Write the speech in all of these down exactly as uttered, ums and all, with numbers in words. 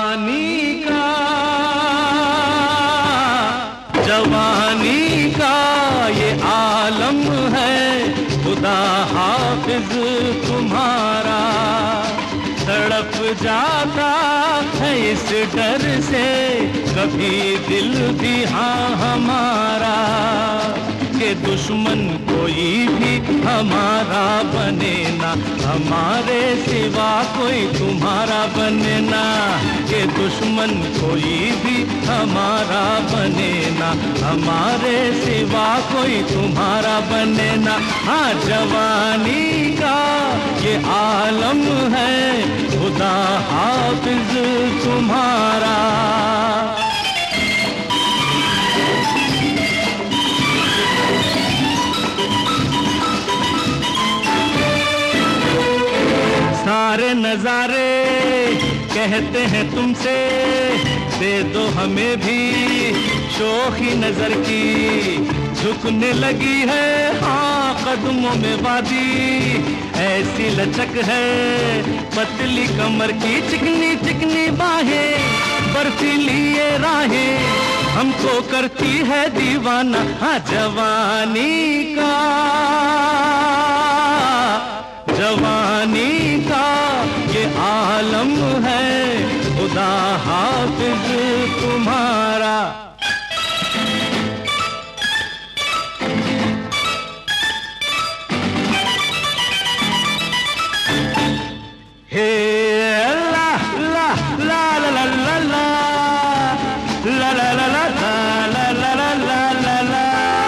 जवानी का जवानी का ये आलम है, खुदा हाफिज तुम्हारा। तड़प जाता है इस डर से कभी दिल भी हाँ हमारा, कि दुश्मन कोई भी हमारा बने ना, हमारे सिवा कोई तुम्हारा बने ना। कि दुश्मन कोई भी हमारा बने ना, हमारे सिवा कोई तुम्हारा बने ना। हाँ, जवानी का ये आलम है, खुदा हाफिज तुम्हारा। सारे नजारे कहते हैं तुमसे, दे दो हमें भी शोखी नजर की। झुकने लगी है हाँ कदमों में वादी, ऐसी लचक है पतली कमर की। चिकनी चिकनी बाहें बर्फीली ये राहें हमको करती है दीवाना। हाँ, जवानी का जवानी का ये आलम है, खुदा हाफिज तुम्हारा। हे ला ला ला ला ला ला ला ला ला ला ला ला ला ला ला ला।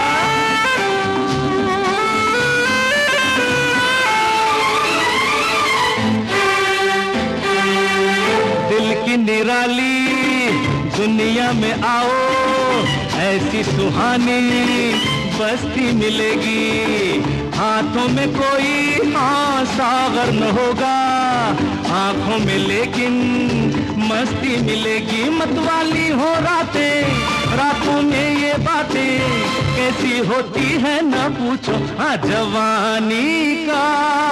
दिल की निराली दुनिया में आओ, ऐसी सुहानी बस्ती मिलेगी। हाथों में कोई हाँ सागर न होगा, आंखों में लेकिन मस्ती मिलेगी। मतवाली हो रातें, रातों में ये बातें कैसी होती है न पूछो। हाँ, जवानी का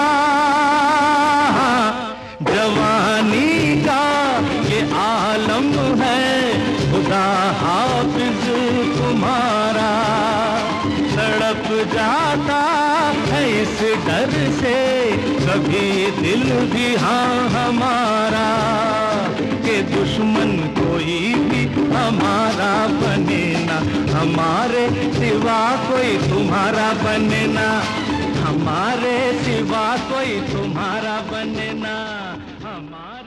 जवानी का ये आलम है, खुदा हाफिज तुम्हारा। तड़प जाता है इस डर से कभी दिल भी हाँ हमारा, कि दुश्मन कोई भी हमारा बने ना, हमारे सिवा कोई तुम्हारा बने ना, हमारे सिवा कोई तुम्हारा बने ना। हमारे